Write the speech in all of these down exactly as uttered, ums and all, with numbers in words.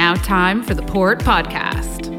now time for the Port Podcast.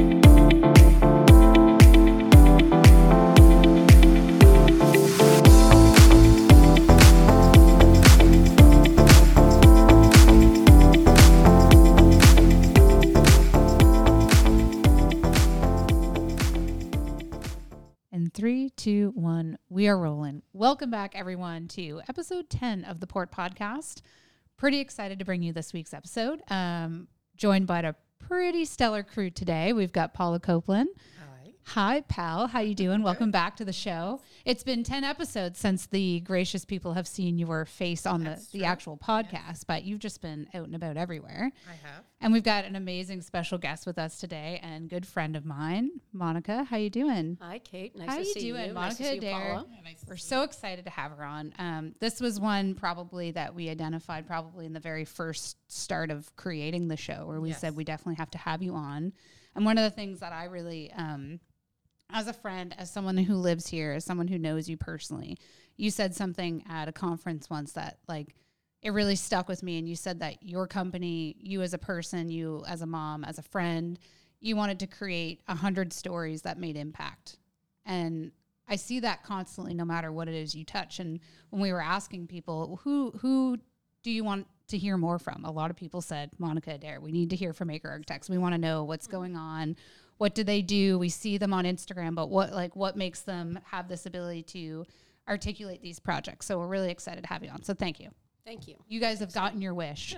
In three, two, one, we are rolling. Welcome back, everyone, to episode ten of the Port Podcast. Pretty excited to bring you this week's episode. Um, joined by a pretty stellar crew today. We've got Paula Copeland. Hi. Hi, pal. How you doing? Welcome back to the show. It's been ten episodes since the gracious people have seen your face on the, the actual podcast, yes. But you've just been out and about everywhere. I have. And we've got an amazing special guest with us today and good friend of mine, Monica. How you doing? Hi, Kate. Nice How to you see doing? you. Monica nice to see you, Adair. Paula. Yeah, nice to We're see so you. excited to have her on. Um, this was one probably that we identified probably in the very first start of creating the show, where we Yes. said we definitely have to have you on. And one of the things that I really, um, as a friend, as someone who lives here, as someone who knows you personally, you said something at a conference once that like it really stuck with me. And you said that your company, you as a person, you as a mom, as a friend, you wanted to create a hundred stories that made impact. And I see that constantly, no matter what it is you touch. And when we were asking people, who who do you want to hear more from? A lot of people said, Monica Adair. We need to hear from Acre Architects. We want to know what's going on. What do they do? We see them on Instagram, but what like what makes them have this ability to articulate these projects? So we're really excited to have you on. So thank you. Thank you. You guys have gotten your wish.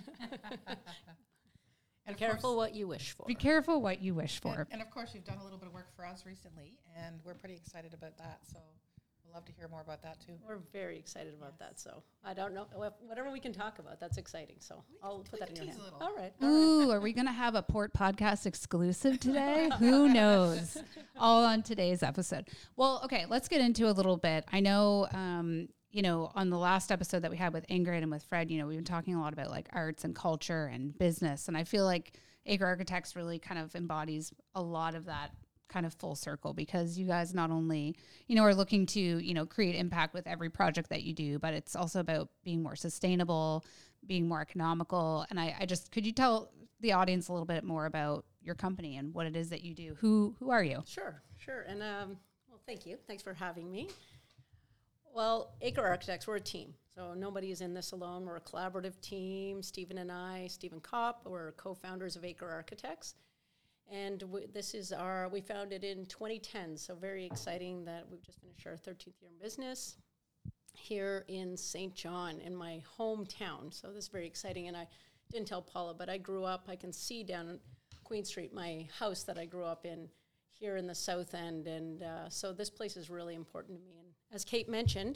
Be careful what you wish for. Be careful what you wish for. And, and of course, you've done a little bit of work for us recently, and we're pretty excited about that. So we'd love to hear more about that too. We're very excited about that. So I don't know. Whatever we can talk about, that's exciting. So I'll put that in your hand. All right. all Ooh, are we going to have a Port Podcast exclusive today? Who knows? All on today's episode. Well, okay, let's get into a little bit. I know, um, you know, on the last episode that we had with Ingrid and with Fred, you know, we've been talking a lot about like arts and culture and business. And I feel like Acre Architects really kind of embodies a lot of that kind of full circle, because you guys not only, you know, are looking to, you know, create impact with every project that you do, but it's also about being more sustainable, being more economical. And I, I just, could you tell the audience a little bit more about your company and what it is that you do? Who, who are you? Sure, sure. And um, well, thank you. Thanks for having me. Well, Acre Architects, we're a team. So nobody is in this alone. We're a collaborative team. Stephen and I, Stephen Kopp, we're co-founders of Acre Architects. And w- this is our, we founded in twenty ten, so very exciting that we've just finished our thirteenth year in business here in Saint John, in my hometown. So this is very exciting. And I didn't tell Paula, but I grew up, I can see down Queen Street, my house that I grew up in here in the South End. And uh, so this place is really important to me. And as Kate mentioned,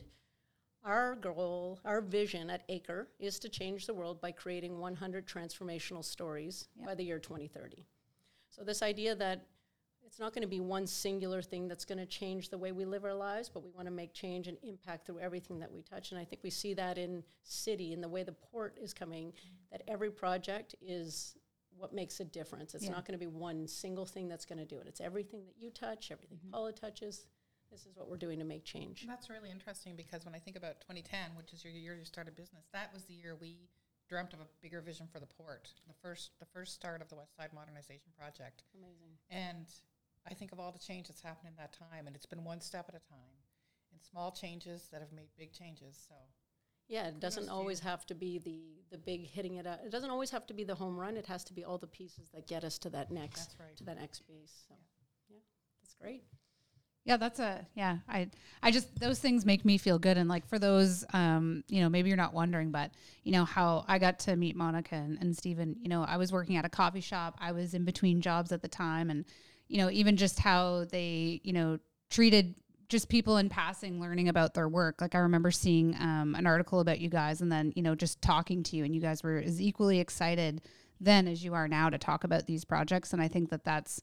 our goal, our vision at Acre is to change the world by creating one hundred transformational stories yep. by the year twenty thirty. So this idea that it's not going to be one singular thing that's going to change the way we live our lives, but we want to make change and impact through everything that we touch. And I think we see that in city, in the way the port is coming, that every project is what makes a difference. It's yeah. not going to be one single thing that's going to do it. It's everything that you touch, everything mm-hmm. Paula touches. This is what we're doing to make change. That's really interesting, because when I think about twenty ten, which is your year you started business, that was the year we dreamt of a bigger vision for the port, the first the first start of the West Side Modernization Project. Amazing. And I think of all the change that's happened in that time, and it's been one step at a time, and small changes that have made big changes. So yeah, it doesn't always have to be the, the big hitting it out. It doesn't always have to be the home run. It has to be all the pieces that get us to that next that's right. to that next base. So yeah, yeah that's great. Yeah, that's a, yeah, I, I just, those things make me feel good. And like for those, um, you know, maybe you're not wondering, but you know, how I got to meet Monica and, and Stephen, you know, I was working at a coffee shop. I was in between jobs at the time. And, you know, even just how they, you know, treated just people in passing, learning about their work. Like I remember seeing um, an article about you guys and then, you know, just talking to you, and you guys were as equally excited then as you are now to talk about these projects. And I think that that's,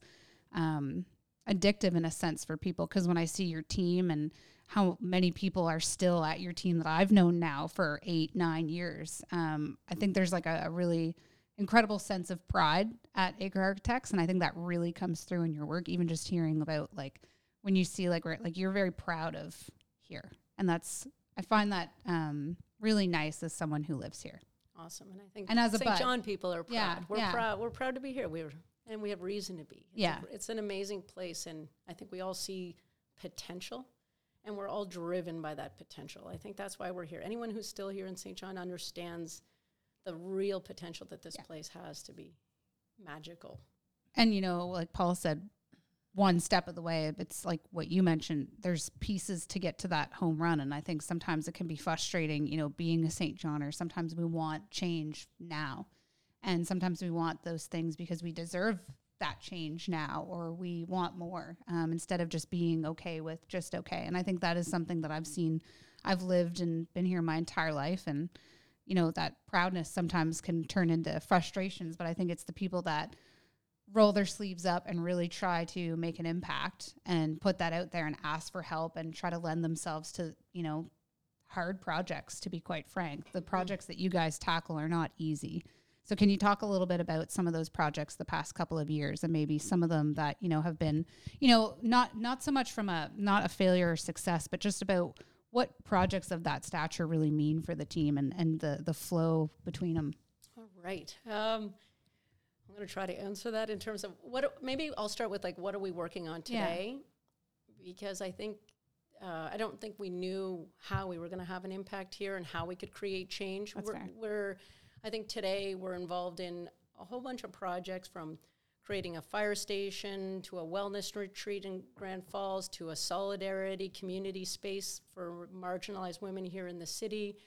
um, addictive in a sense for people, because when I see your team and how many people are still at your team that I've known now for eight, nine years, um, I think there's like a, a really incredible sense of pride at Acre Architects, and I think that really comes through in your work. Even just hearing about like when you see like where like you're very proud of here, and that's I find that um, really nice as someone who lives here. Awesome. And I think And as a Saint bud. John people are proud. Yeah, we're yeah. proud. We're proud to be here. We're and we have reason to be. It's Yeah. a, it's an amazing place, and I think we all see potential, and we're all driven by that potential. I think that's why we're here. Anyone who's still here in Saint John understands the real potential that this Yeah. place has to be magical. And, you know, like Paul said, one step of the way, it's like what you mentioned, there's pieces to get to that home run. And I think sometimes it can be frustrating, you know, being a Saint Johner. Sometimes we want change now. And sometimes we want those things because we deserve that change now, or we want more, um, instead of just being okay with just okay. And I think that is something that I've seen. I've lived and been here my entire life. And, you know, that proudness sometimes can turn into frustrations. But I think it's the people that roll their sleeves up and really try to make an impact and put that out there and ask for help and try to lend themselves to, you know, hard projects, to be quite frank. The projects that you guys tackle are not easy. So can you talk a little bit about some of those projects the past couple of years, and maybe some of them that, you know, have been, you know, not not so much from a, not a failure or success, but just about what projects of that stature really mean for the team and, and the, the flow between them? All right. Um, I'm going to try to answer that in terms of what, maybe I'll start with like, what are we working on today? Yeah. Because I think, uh, I don't think we knew how we were going to have an impact here and how we could create change. That's we're, fair. we're, I think today we're involved in a whole bunch of projects, from creating a fire station to a wellness retreat in Grand Falls to a solidarity community space for marginalized women here in the city,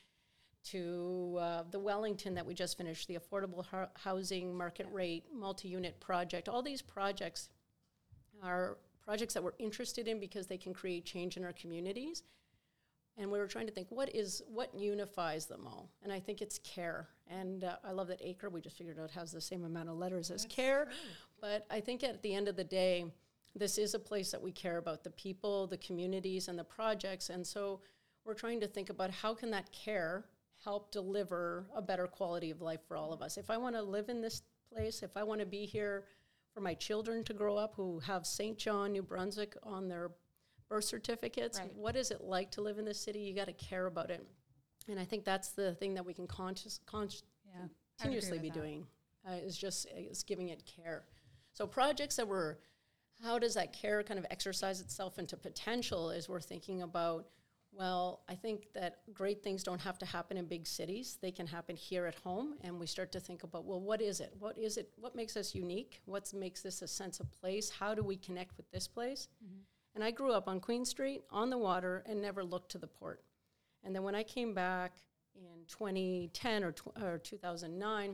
to uh, the Wellington that we just finished, the affordable ho- housing market rate multi-unit project. All these projects are projects that we're interested in because they can create change in our communities. And we were trying to think, what is what unifies them all? And I think it's care. And uh, I love that Acre, we just figured out, has the same amount of letters as That's care. true. But I think at the end of the day, this is a place that we care about the people, the communities, and the projects. And so we're trying to think about how can that care help deliver a better quality of life for all of us. If I want to live in this place, if I want to be here for my children to grow up who have Saint John, New Brunswick on their birth certificates, Right. what is it like to live in this city? You got to care about it. And I think that's the thing that we can conscious, con- Yeah, continuously be doing, uh, is just is giving it care. So projects that were, how does that care kind of exercise itself into potential, is we're thinking about, well, I think that great things don't have to happen in big cities. They can happen here at home. And we start to think about, well, what is it? What is it? What makes us unique? What makes this a sense of place? How do we connect with this place? Mm-hmm. And I grew up on Queen Street, on the water, and never looked to the port. And then when I came back in twenty ten or, tw- or two thousand nine,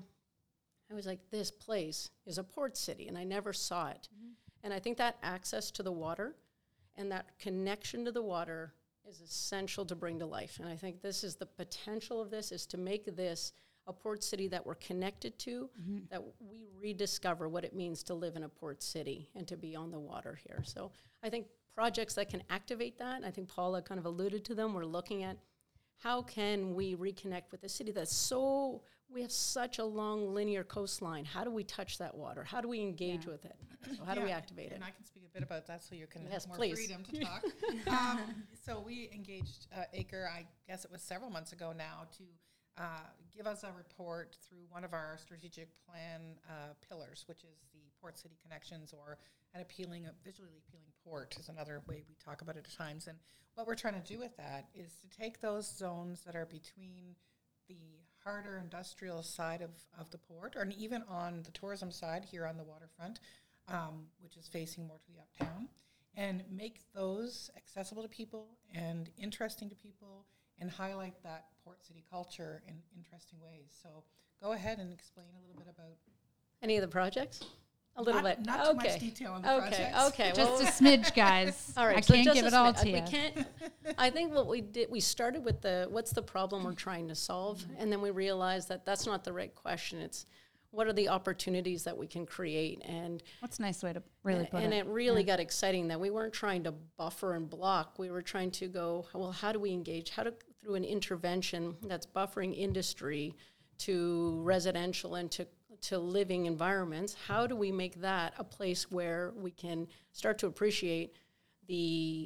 I was like, this place is a port city, and I never saw it. Mm-hmm. And I think that access to the water and that connection to the water is essential to bring to life. And I think this is the potential of this, is to make this a port city that we're connected to, mm-hmm. that we rediscover what it means to live in a port city and to be on the water here. So I think projects that can activate that, I think Paula kind of alluded to them, we're looking at how can we reconnect with a city that's so, we have such a long linear coastline. How do we touch that water? How do we engage Yeah. with it? So how do we activate and it? I can speak a bit about that so you can Yes, have more please. freedom to talk. um, so we engaged uh, Acre, I guess it was several months ago now, to uh, give us a report through one of our strategic plan uh, pillars, which is the Port City Connections, or an appealing, a visually appealing port is another way we talk about it at times. And what we're trying to do with that is to take those zones that are between the harder industrial side of, of the port, or even on the tourism side here on the waterfront, um, which is facing more to the uptown, and make those accessible to people and interesting to people, and highlight that port city culture in interesting ways. So go ahead and explain a little bit about Any of the projects? A little not, bit. not too okay. much detail on the okay. projects. Okay. Just well, a smidge, guys. all right. I so can't just give a it all smi- to we you. can't. I think what we did, we started with the what's the problem we're trying to solve, mm-hmm. and then we realized that that's not the right question. It's what are the opportunities that we can create, and What's a nice way to really and, put and it? it really yeah. got exciting that we weren't trying to buffer and block. We were trying to go, well, how do we engage? How to through an intervention that's buffering industry to residential and to to living environments, how do we make that a place where we can start to appreciate the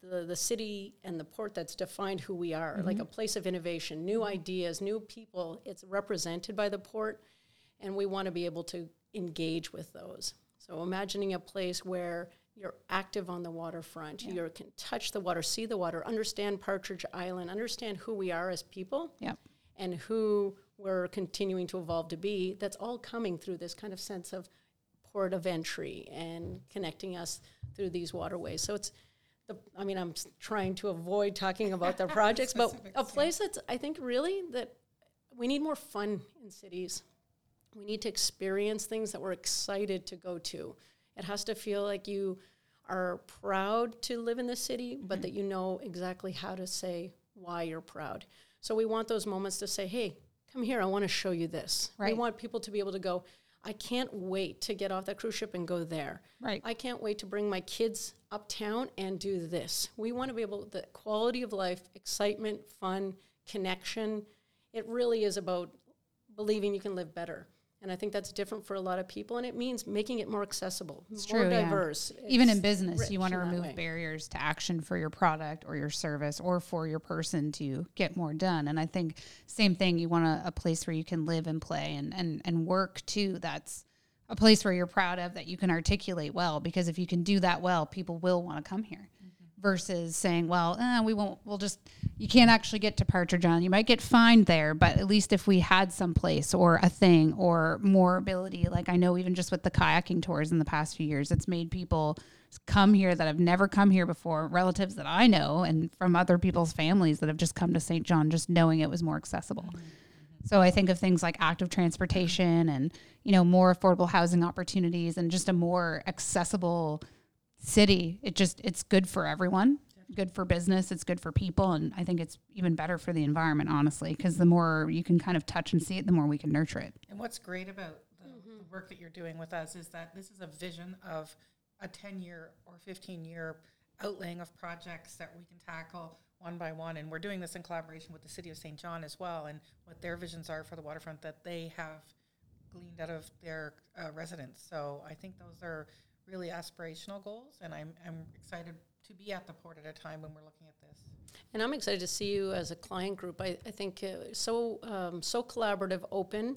the, the city and the port that's defined who we are, Mm-hmm. like a place of innovation, new ideas, new people. It's represented by the port, and we want to be able to engage with those. So imagining a place where you're active on the waterfront, Yeah. you can touch the water, see the water, understand Partridge Island, understand who we are as people, Yep. and who we're continuing to evolve to be. That's all coming through this kind of sense of port of entry and connecting us through these waterways. So it's, the, I mean, I'm s- trying to avoid talking about the projects, but Specifics, a yeah. place that's, I think, really that we need more fun in cities. We need to experience things that we're excited to go to. It has to feel like you are proud to live in the city, but Mm-hmm. that you know exactly how to say why you're proud. So we want those moments to say, hey, come here, I want to show you this. We Right. want people to be able to go, I can't wait to get off that cruise ship and go there. Right. I can't wait to bring my kids uptown and do this. We want to be able, the quality of life, excitement, fun, connection. It really is about believing you can live better. And I think that's different for a lot of people, and it means making it more accessible, It's more true, yeah. diverse. Even It's in business, rich you want to in that remove way. barriers to action for your product or your service or for your person to get more done. And I think same thing, you want a, a place where you can live and play and, and, and work too. That's a place where you're proud of, that you can articulate well, because if you can do that well, people will want to come here. Versus saying, well, eh, we won't, we'll just, you can't actually get to Partridge Island. You might get fined there, but at least if we had some place or a thing or more ability, like I know even just with the kayaking tours in the past few years, it's made people come here that have never come here before, relatives that I know, and from other people's families that have just come to Saint John, just knowing it was more accessible. So I think of things like active transportation and, you know, more affordable housing opportunities and just a more accessible city. It just, it's good for everyone, good for business. It's good for people. And I think it's even better for the environment, honestly, because the more you can kind of touch and see it, the more we can nurture it. And what's great about the, the work that you're doing with us is that this is a vision of a ten-year or fifteen-year outlaying of projects that we can tackle one by one. And we're doing this in collaboration with the City of Saint John as well, and what their visions are for the waterfront that they have gleaned out of their uh, residents. So I think those are really aspirational goals, and I'm, I'm excited to be at the port at a time when we're looking at this. And I'm excited to see you as a client group. I, I think uh, so um, so collaborative, open,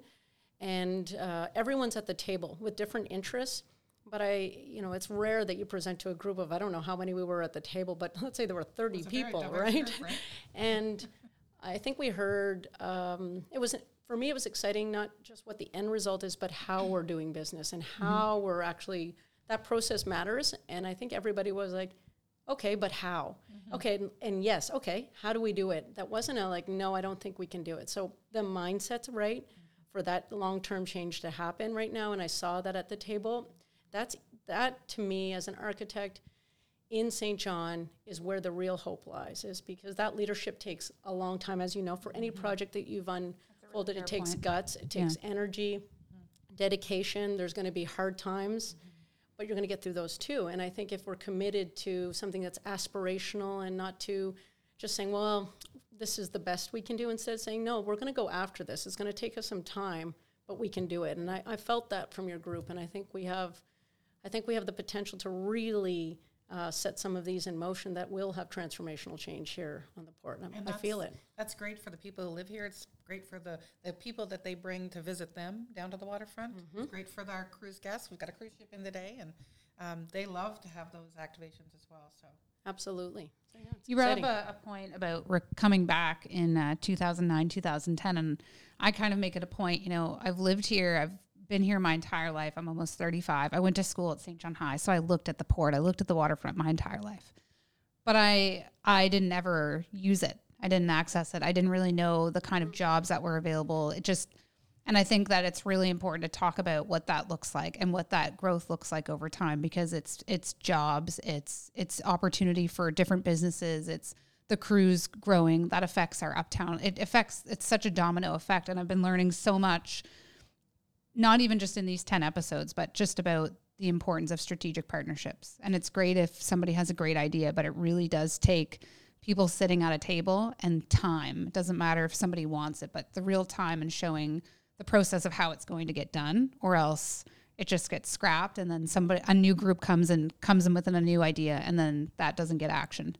and uh, everyone's at the table with different interests. But I, you know, it's rare that you present to a group of, I don't know how many we were at the table, but let's say there were thirty It's a very people, diverse right? group, right? And I think we heard, um, it was, for me, it was exciting, not just what the end result is, but how we're doing business and how we're actually, that process matters. And I think everybody was like, okay, but how? Okay, and, and yes, okay, how do we do it? That wasn't a like, no, I don't think we can do it. So the mindset's right for that long-term change to happen right now, and I saw that at the table. That's, that to me as an architect in Saint John is where the real hope lies, is because that leadership takes a long time, as you know, for any project that you've unfolded, fair it takes point. guts, it takes energy, dedication. There's going to be hard times, but you're going to get through those too. And I think if we're committed to something that's aspirational and not to just saying, well, this is the best we can do, instead of saying, no, we're going to go after this. It's going to take us some time, but we can do it. And I, I felt that from your group, and I think we have, I think we have the potential to really uh, set some of these in motion that will have transformational change here on the port. And And I feel that's- it. That's great for the people who live here. It's great for the, the people that they bring to visit them down to the waterfront. Mm-hmm. It's great for our cruise guests. We've got a cruise ship in the day, and um, they love to have those activations as well. So Absolutely. So, yeah, it's You brought exciting. up a, a point about re- coming back in uh, two thousand nine, two thousand ten, and I kind of make it a point, you know, I've lived here, I've been here my entire life. I'm almost thirty-five. I went to school at Saint John High, so I looked at the port. I looked at the waterfront my entire life. But I I didn't ever use it. I didn't access it. I didn't really know the kind of jobs that were available. It just, and I think that it's really important to talk about what that looks like and what that growth looks like over time, because it's it's jobs, it's it's opportunity for different businesses, it's the cruise growing that affects our uptown. It affects, it's such a domino effect. And I've been learning so much, not even just in these ten episodes, but just about the importance of strategic partnerships. And it's great if somebody has a great idea, but it really does take people sitting at a table and time. It doesn't matter if somebody wants it, but the real time and showing the process of how it's going to get done, or else it just gets scrapped and then somebody, a new group comes and comes in with a new idea, and then that doesn't get actioned.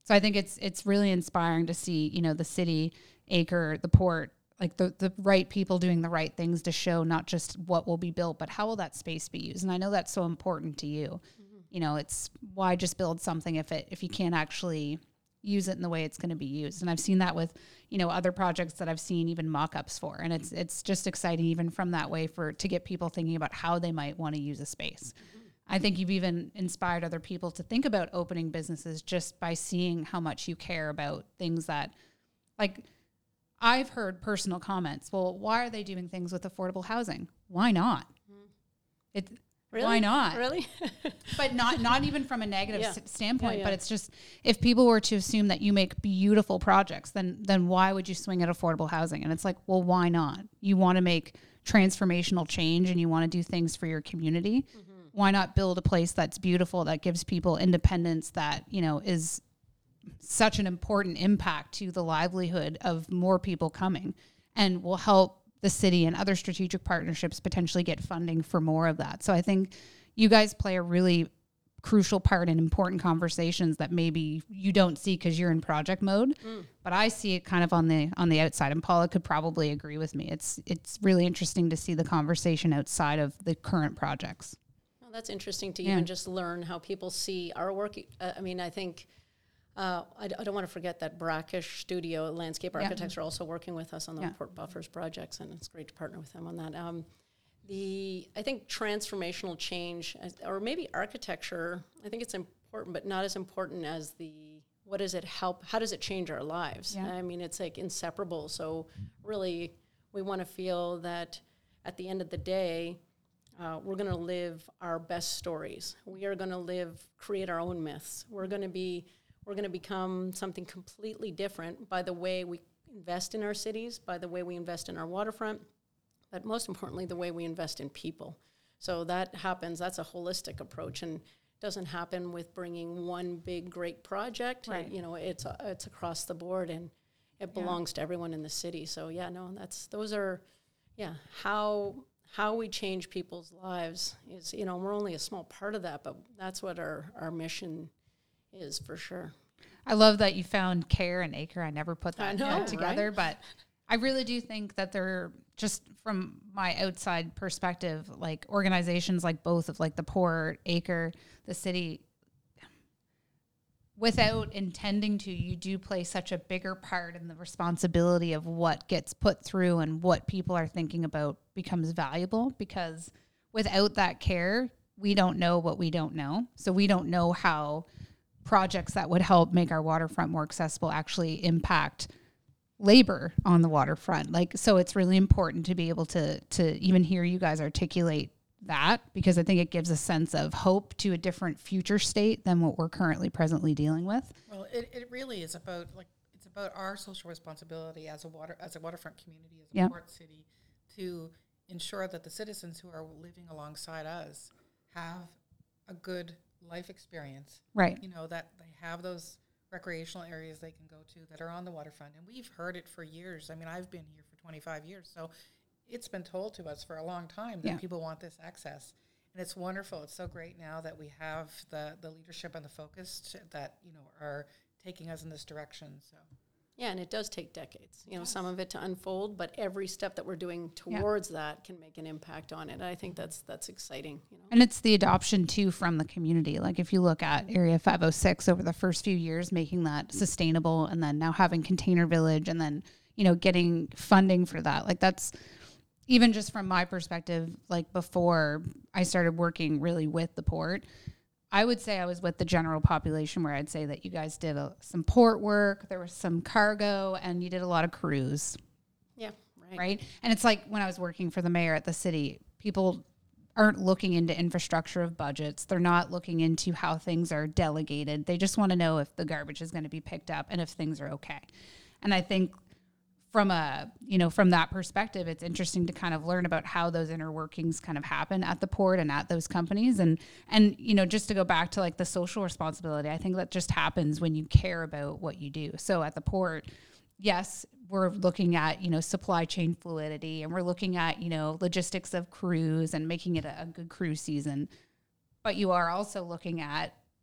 So I think it's it's really inspiring to see, you know, the city, Acre, the port, like the, the right people doing the right things to show not just what will be built, but how will that space be used. And I know that's so important to you. Mm-hmm. You know, it's why just build something if it if you can't actually use it in the way it's going to be used. And I've seen that with, you know, other projects that I've seen even mock-ups for. And it's it's just exciting even from that way for to get people thinking about how they might want to use a space. Mm-hmm. I think you've even inspired other people to think about opening businesses just by seeing how much you care about things that, like, I've heard personal comments. Well, why are they doing things with affordable housing? Why not? Mm. It really? Why not? Really? But not not even from a negative yeah. s- standpoint. Yeah, yeah. But it's just, if people were to assume that you make beautiful projects, then then why would you swing at affordable housing? And it's like, well, why not? You want to make transformational change and you want to do things for your community. Mm-hmm. Why not build a place that's beautiful, that gives people independence, that, you know, is such an important impact to the livelihood of more people coming, and will help the city and other strategic partnerships potentially get funding for more of that. So I think you guys play a really crucial part in important conversations that maybe you don't see because you're in project mode, mm. but I see it kind of on the on the outside. And Paula could probably agree with me. It's it's really interesting to see the conversation outside of the current projects. That's interesting to yeah. even just learn how people see our work. Uh, I mean, I think, uh, I, d- I don't want to forget that Brackish Studio Landscape Architects yeah. are also working with us on the yeah. Port Buffers projects, and it's great to partner with them on that. Um, the I think transformational change, as, or maybe architecture, I think it's important, but not as important as the, what does it help, how does it change our lives? Yeah. I mean, it's like inseparable. So really, we want to feel that at the end of the day, Uh, we're going to live our best stories. We are going to live, create our own myths. We're going to be, we're going to become something completely different by the way we invest in our cities, by the way we invest in our waterfront, but most importantly, the way we invest in people. So that happens, that's a holistic approach, and doesn't happen with bringing one big, great project. Right. It, you know, it's uh, it's across the board, and it belongs yeah. to everyone in the city. So yeah, no, that's, those are, yeah, how... how we change people's lives is, you know, we're only a small part of that, but that's what our, our mission is for sure. I love that you found CARE and Acre. I never put that know, together, right? But I really do think that they're, just from my outside perspective, like organizations like both of like the Port, Acre, the city, without intending to, you do play such a bigger part in the responsibility of what gets put through and what people are thinking about becomes valuable, because without that care, we don't know what we don't know. So we don't know how projects that would help make our waterfront more accessible actually impact labor on the waterfront. Like, so it's really important to be able to, to even hear you guys articulate that, because I think it gives a sense of hope to a different future state than what we're currently presently dealing with. Well, it, it really is about, like, it's about our social responsibility as a water as a waterfront community, as a yeah. port city, to ensure that the citizens who are living alongside us have a good life experience. Right. You know, that they have those recreational areas they can go to that are on the waterfront. And we've heard it for years. I mean, I've been here for twenty-five years, so it's been told to us for a long time that yeah. people want this access. And it's wonderful. It's so great now that we have the, the leadership and the focus to, that, you know, are taking us in this direction. So yeah, and it does take decades, you know, yes. some of it to unfold, but every step that we're doing towards yeah. that can make an impact on it. And I think that's that's exciting. You know? And it's the adoption, too, from the community. Like, if you look at Area five oh six over the first few years, making that sustainable, and then now having Container Village, and then, you know, getting funding for that. Like, that's... even just from my perspective, like before I started working really with the port, I would say I was with the general population, where I'd say that you guys did a, some port work, there was some cargo, and you did a lot of cruise. Yeah, right. Right? And it's like when I was working for the mayor at the city, people aren't looking into infrastructure of budgets. They're not looking into how things are delegated. They just want to know if the garbage is going to be picked up and if things are okay. And I think from a, you know, from that perspective, it's interesting to kind of learn about how those inner workings kind of happen at the port and at those companies. And, and, you know, just to go back to like the social responsibility, I think that just happens when you care about what you do. So at the port, yes, we're looking at, you know, supply chain fluidity, and we're looking at, you know, logistics of cruise and making it a, a good cruise season. But you are also looking at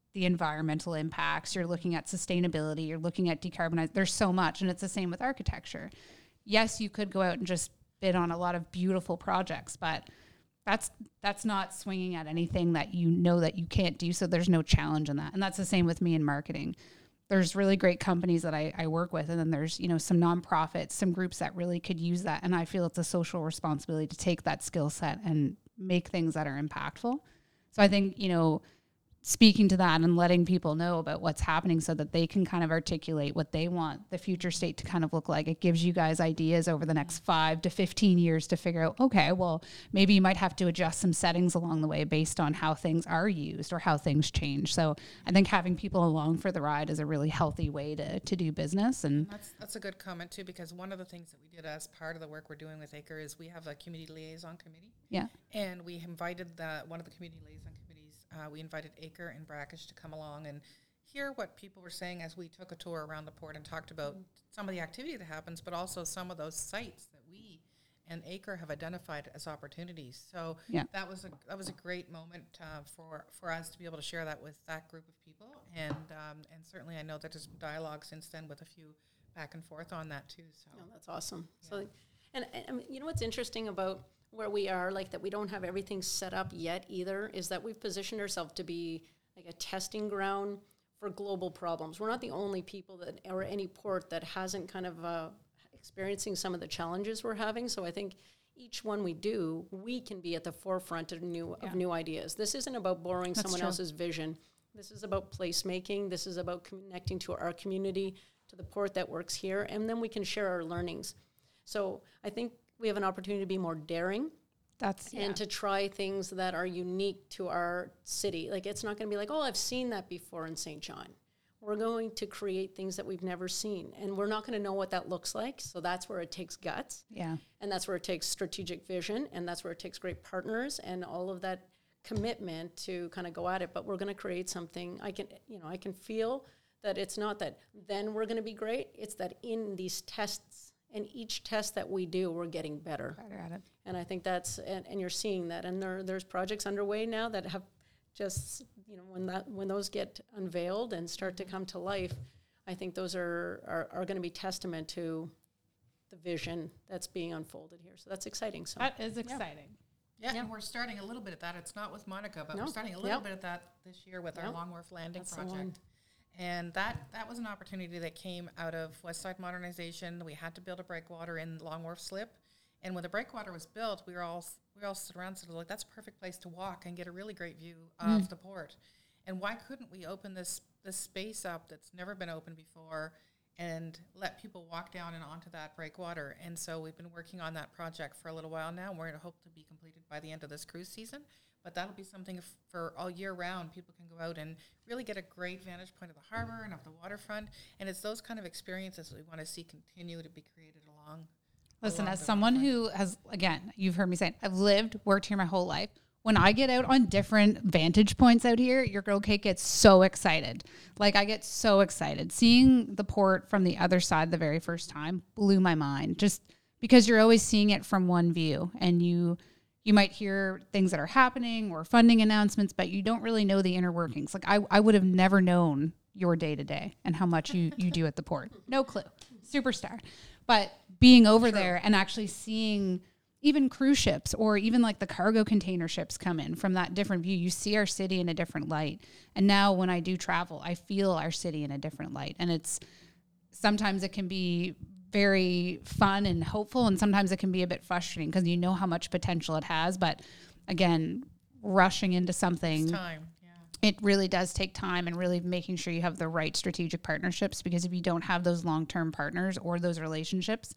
the environmental impacts, you're looking at sustainability, you're looking at decarbonize. There's so much. And it's the same with architecture. Yes, you could go out and just bid on a lot of beautiful projects, but that's that's not swinging at anything that you know that you can't do. So there's no challenge in that. And that's the same with me in marketing. There's really great companies that I, I work with, and then there's, you know, some nonprofits, some groups that really could use that. And I feel it's a social responsibility to take that skill set and make things that are impactful. So I think, you know, speaking to that and letting people know about what's happening so that they can kind of articulate what they want the future state to kind of look like. It gives you guys ideas over the next five to fifteen years to figure out, okay, well, maybe you might have to adjust some settings along the way based on how things are used or how things change. So I think having people along for the ride is a really healthy way to, to do business. And, and that's, that's a good comment too, because one of the things that we did as part of the work we're doing with Acre is we have a community liaison committee. Yeah. And we invited the, one of the community liaison committees, Uh, we invited Acre and Brackish to come along and hear what people were saying as we took a tour around the port and talked about mm. some of the activity that happens, but also some of those sites that we and Acre have identified as opportunities. So yeah. that was a that was a great moment uh, for for us to be able to share that with that group of people, and um, and certainly I know that there's been dialogue since then with a few back and forth on that too. So oh, that's awesome. Yeah. So, and, and you know what's interesting about where we are, like that we don't have everything set up yet either, is that we've positioned ourselves to be like a testing ground for global problems. We're not the only people that, or any port that hasn't kind of uh, experiencing some of the challenges we're having. So I think each one we do, we can be at the forefront of new yeah. of new ideas. This isn't about borrowing That's someone true. else's vision. This is about placemaking. This is about connecting to our community, to the port that works here, and then we can share our learnings. So I think we have an opportunity to be more daring. That's and yeah. to try things that are unique to our city. Like, it's not going to be like, oh, I've seen that before in Saint John. We're going to create things that we've never seen, and we're not going to know what that looks like. So that's where it takes guts. Yeah. And that's where it takes strategic vision, and that's where it takes great partners and all of that commitment to kind of go at it. But we're going to create something. I can, you know, I can feel that it's not that then we're going to be great. It's that in these tests, and each test that we do, we're getting better. Better at it. And I think that's, and, and you're seeing that. And there there's projects underway now that have just, you know, when that when those get unveiled and start to come to life, I think those are, are, are going to be testament to the vision that's being unfolded here. So that's exciting. So that is exciting. Yeah, yeah. and we're starting a little bit of that. It's not with Monica, but no. we're starting a little yep. bit of that this year with yep. our Long Wharf Landing that's project. And that, that was an opportunity that came out of West Side Modernization. We had to build a breakwater in Long Wharf Slip. And when the breakwater was built, we were all we all stood around and said, like, that's a perfect place to walk and get a really great view of mm. the port. And why couldn't we open this this space up that's never been opened before and let people walk down and onto that breakwater? And so we've been working on that project for a little while now, and we're going to hope to be completed by the end of this cruise season. But that'll be something f- for all year round. People can go out and really get a great vantage point of the harbor and of the waterfront. And it's those kind of experiences that we want to see continue to be created along. Listen, along as someone who has, again, you've heard me say, I've lived, worked here my whole life. When I get out on different vantage points out here, your girl Kate gets so excited. Like, I get so excited. Seeing the port from the other side the very first time blew my mind, just because you're always seeing it from one view, and you you might hear things that are happening or funding announcements, but you don't really know the inner workings. Like, I, I would have never known your day-to-day and how much you, you do at the port. No clue. Superstar. But being over True. there and actually seeing even cruise ships or even like the cargo container ships come in from that different view, you see our city in a different light. And now when I do travel, I feel our city in a different light. And it's sometimes it can be very fun and hopeful, and sometimes it can be a bit frustrating because you know how much potential it has. But again, rushing into something, it's time. It really does take time, and really making sure you have the right strategic partnerships, because if you don't have those long-term partners or those relationships,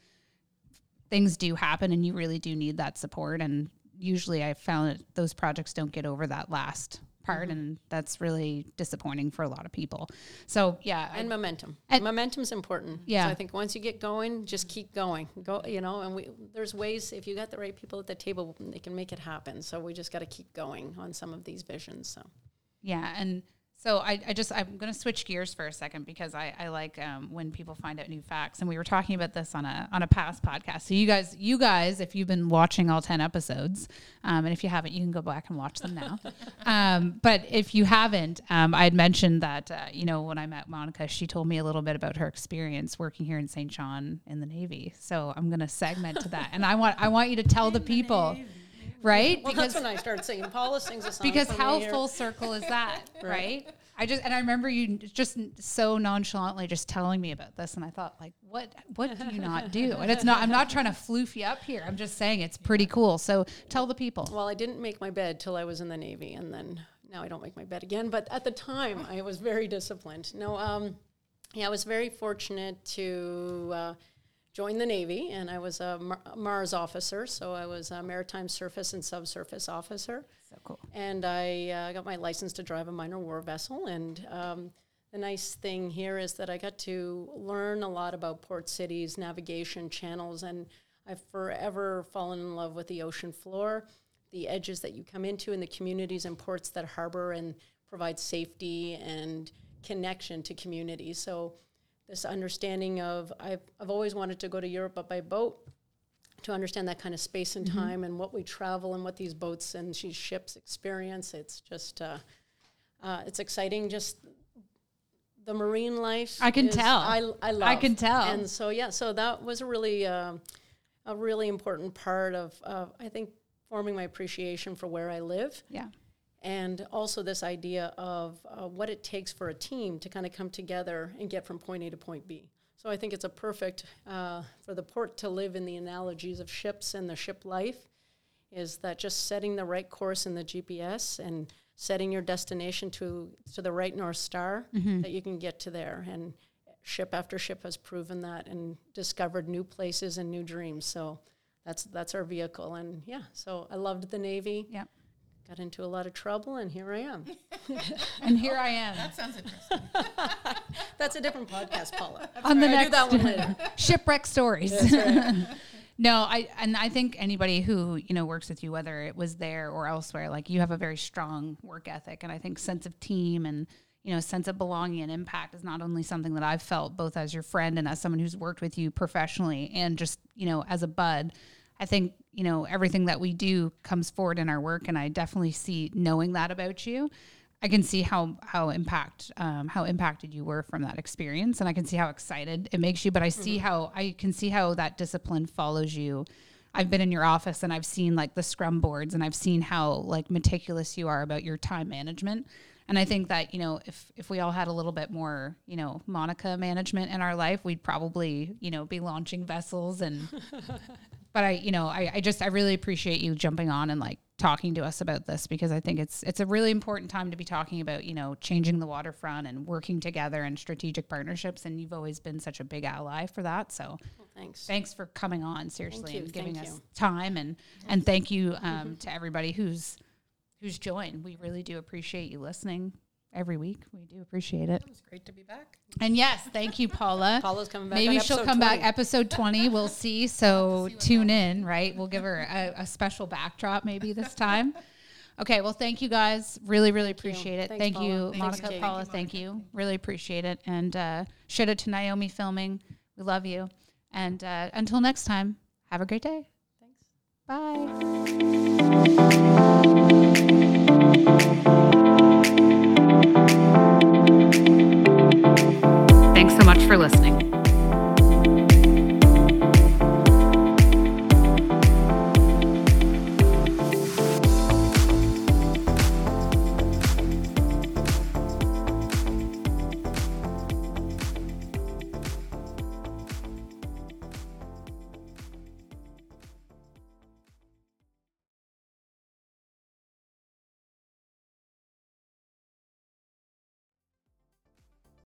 things do happen and you really do need that support. And usually I've found that those projects don't get over that last part, mm-hmm. and that's really disappointing for a lot of people. So yeah. And I, momentum. And Momentum's important. Yeah. So I think once you get going, just keep going. Go, you know, and we there's ways, if you got the right people at the table, they can make it happen. So we just got to keep going on some of these visions. So yeah, and So I, I just, I'm going to switch gears for a second because I, I like um, when people find out new facts. And we were talking about this on a on a past podcast. So you guys, you guys, if you've been watching all ten episodes, um, and if you haven't, you can go back and watch them now. um, but if you haven't, um, I had mentioned that, uh, you know, when I met Monica, she told me a little bit about her experience working here in Saint John in the Navy. So I'm going to segment to that. And I want I want you to tell the people. Right? Well, because that's when I started singing. Paula sings a song. Because how here. full circle is that, right. Right. I just and I remember you just so nonchalantly just telling me about this, and I thought, like, what what do you not do? And it's not. I'm not trying to floof you up here. I'm just saying it's pretty cool. So tell the people. Well, I didn't make my bed till I was in the Navy, and then now I don't make my bed again. But at the time, I was very disciplined. No, um, yeah, I was very fortunate to. Uh, joined the Navy, and I was a Mar- Mars officer, so I was a maritime surface and subsurface officer. So cool. And I uh, got my license to drive a minor war vessel, and um, the nice thing here is that I got to learn a lot about port cities, navigation channels, and I've forever fallen in love with the ocean floor, the edges that you come into, and the communities and ports that harbor and provide safety and connection to communities. So this understanding of, I've, I've always wanted to go to Europe, but by boat, to understand that kind of space and time mm-hmm. and what we travel and what these boats and these ships experience. It's just, uh, uh, it's exciting. Just the marine life. I can is, tell. I, I love. I can tell. And so, yeah, so that was a really, uh, a really important part of, uh, I think, forming my appreciation for where I live. Yeah. And also this idea of uh, what it takes for a team to kind of come together and get from point A to point B. So I think it's a perfect, uh, for the port to live in the analogies of ships and the ship life, is that just setting the right course in the G P S and setting your destination to, to the right North Star, mm-hmm. that you can get to there. And ship after ship has proven that and discovered new places and new dreams. So that's that's our vehicle. And yeah, so I loved the Navy. Yep. Got into a lot of trouble, and here I am. And here I am. That sounds interesting. That's a different podcast, Paula. That's On right. the I next do that one later. Shipwreck stories. That's right. No, I and I think anybody who, you know, works with you, whether it was there or elsewhere, like you have a very strong work ethic, and I think sense of team and, you know, sense of belonging and impact is not only something that I've felt both as your friend and as someone who's worked with you professionally and just, you know, as a bud. I think, you know, everything that we do comes forward in our work, and I definitely see, knowing that about you, I can see how how impact um, how impacted you were from that experience, and I can see how excited it makes you. But I see mm-hmm. how I can see how that discipline follows you. I've been in your office, and I've seen like the scrum boards, and I've seen how like meticulous you are about your time management. And I think that, you know, if if we all had a little bit more, you know, Monica management in our life, we'd probably, you know, be launching vessels and. But I, you know, I, I just, I really appreciate you jumping on and like talking to us about this, because I think it's, it's a really important time to be talking about, you know, changing the waterfront and working together and strategic partnerships. And you've always been such a big ally for that. So well, thanks. Thanks for coming on, seriously, and giving thank us you. time. And, and thank you um, to everybody who's, who's joined. We really do appreciate you listening every week. We do appreciate it. It was great to be back. And yes, thank you, Paula. Paula's coming back. Maybe on she'll episode come twenty. back episode twenty. We'll see. So see tune in, right? We'll give her a, a special backdrop maybe this time. Okay. Well, thank you guys. Really, really appreciate it. Thanks, thank Paula. you, Thanks, Monica, Kate. Paula. Thank you. Thank you. Really appreciate it. And uh, shout out to Naomi Filming. We love you. And uh, until next time, have a great day. Thanks. Bye. Thanks so much for listening.